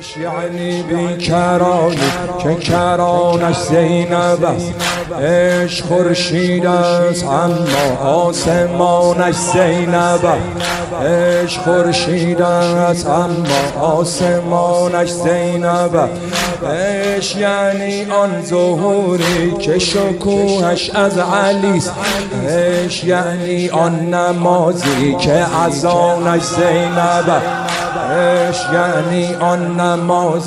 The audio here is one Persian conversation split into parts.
یعنی بیکرانی که کرانش زینب است، عشق خورشید است اما آسمانش زینب است، عشق خورشید است اما آسمانش زینب است، عشق یعنی آن ظهوری که شکوهش از علی است، عشق یعنی آن نمازی که اذانش زینب است، عشق یعنی آن نمازی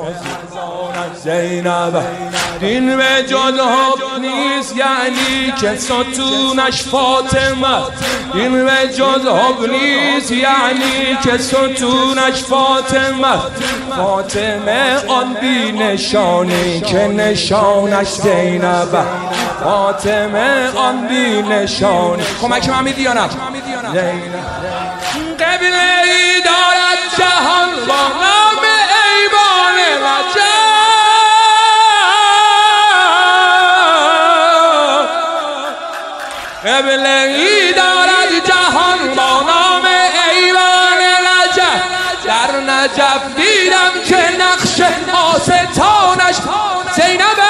زینب. دین به جز حب نیست یعنی که ستونش فاطمه، دین به جز حب نیست یعنی که ستونش فاطمه، فاطمه آن بی نشانی که نشانش زینب، فاطمه آن بی نشانی. کمک من میدی یا نه؟ قبله ای دارد جهان با نام ایوان رجب، قبله ای دارد جهان با نام ایوان رجب، در نجف دیدم که نقش آستانش زینب،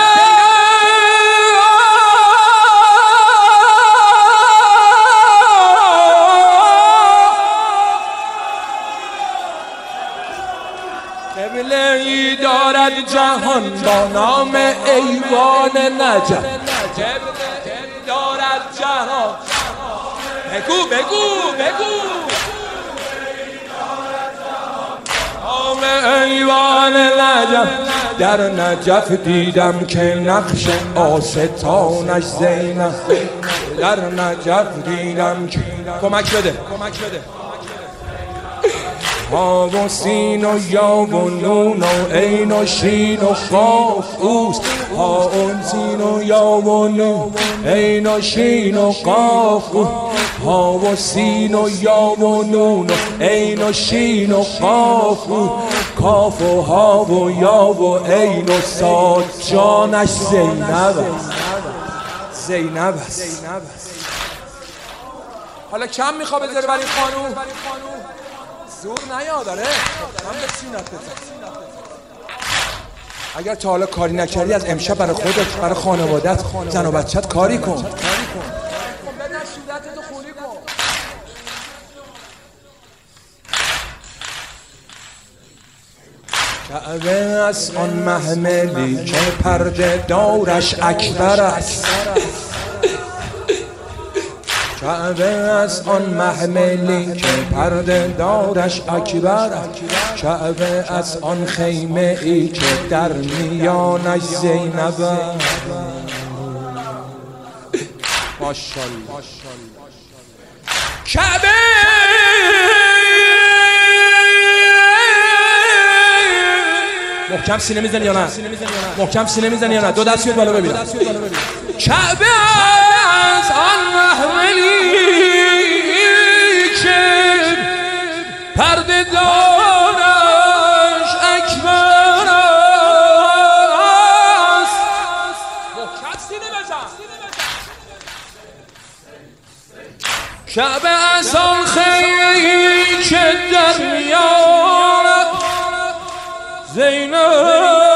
قبله ای دارد جهان با نام ایوان نجف، قبله دارد جهان. بگو بگو بگو. نام ایوان نجف، در نجف دیدم که نقش آستانش زینب، در نجف دیدم که کمک بده کمک بده. ها و سین و یا و نون و عین و شین و قاف اوست، ها و سین و یا و نون عین و شین و قاف، ها و سین و یا و نون و عین و شین و قاف، کاف و ها و یا و عین و صاد جانش زینب زینب است. حالا کم میخواد بذاره برای خانوم؟ زور نیاد داره هم به سینت بزن. اگر تا حالا کاری نکردی از امشب برای خودت برای خانوادت زن و بچت کاری کن. بدن صورتتو خونی کن. کعبه از آن محملی که پرده دارش اکبر است، کعبه از آن محملی که پرده دارش اکبر، کعبه از آن خیمه ای که در میانش زینب. ماشاءالله. کعبه محکم سینه میزنی یا نه؟ محکم سینه میزنی یا نه؟ دو دست بیاد بالا ببینم. کعبه از آن محملی که پرده دارش اکبر است. محکم سینه بزن. کعبه از آن خیلی که در میان زینب،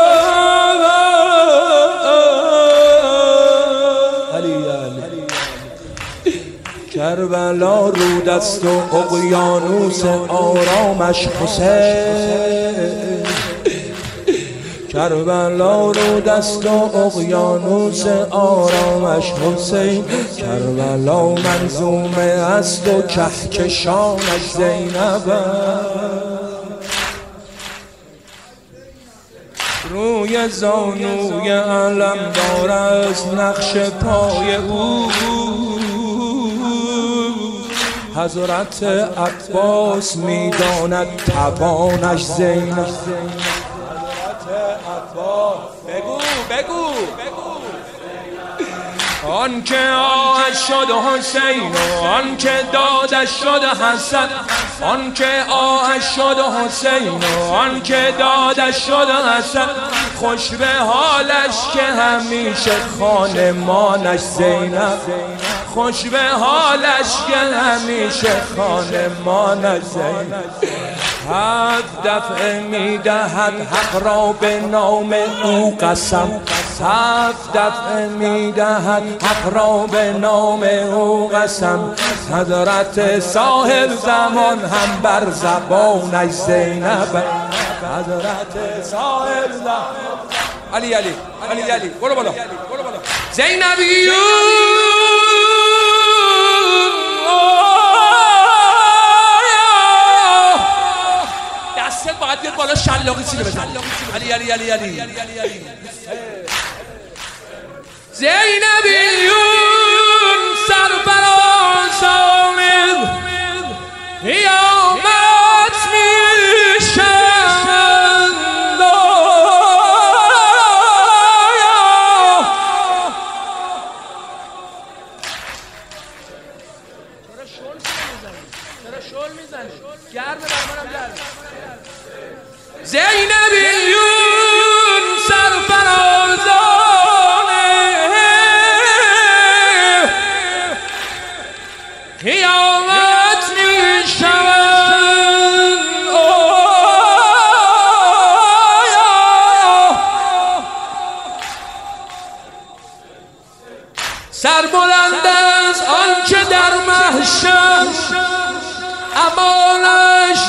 کربلا رو دست و اقیانوس آرامش حسین، کربلا رو دست و اقیانوس آرامش حسین، کربلا منظومه است و کهکشانش زینب، روی زانوی علمدار از نقش پای او، حضرت عباس میداند توانش زینب. بگو بگو آن که آهش شد حسین و آن که دادش شد حسن، آن که آهش شد حسین و آن که دادش شد حسن، خوش به حالش که همیشه خانمانش زینب، خوش به حالش که همیشه خانمان زینب 7 دفعه میدهد حق را به نام او قسم 7 دفعه میدهد حق را به نام او قسم حضرت صاحب زمان هم بر زبانش زینب حضرت صاحب زمان علی علی علی علی برو بالا زینبیون دستت باید بیاد بالا شلاقی سینه بزن علی علی علی علی زینبیون سرفراز آمد قیامت میشن چرا شل میزنی گرمه برمانم گرمه زینبیون سرفرازانه قیامت میشوند سربلند از آنچه در محشر امانش